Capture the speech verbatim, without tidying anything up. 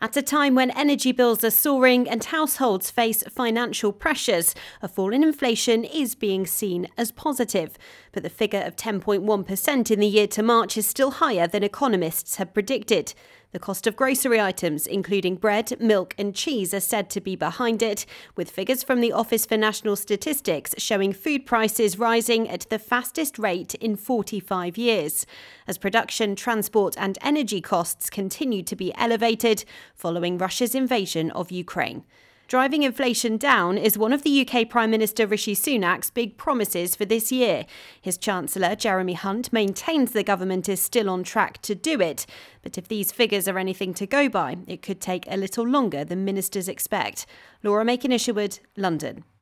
At a time when energy bills are soaring and households face financial pressures, a fall in inflation is being seen as positive. But the figure of ten point one percent in the year to March is still higher than economists had predicted. The cost of grocery items, including bread, milk and cheese, are said to be behind it, with figures from the Office for National Statistics showing food prices rising at the fastest rate in forty-five years. As production, transport and energy costs continue to be elevated following Russia's invasion of Ukraine. Driving inflation down is one of the U K Prime Minister Rishi Sunak's big promises for this year. His Chancellor, Jeremy Hunt, maintains the government is still on track to do it. But if these figures are anything to go by, it could take a little longer than ministers expect. Laura Makin-Isherwood, London.